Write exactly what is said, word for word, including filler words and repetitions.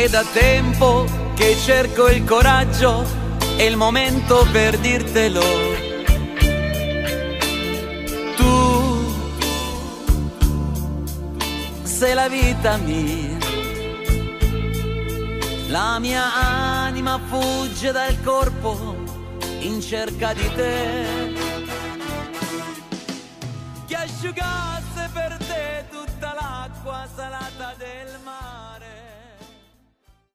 È da tempo che cerco il coraggio e il momento per dirtelo. Tu sei la vita mia, la mia anima fugge dal corpo in cerca di te, che asciuga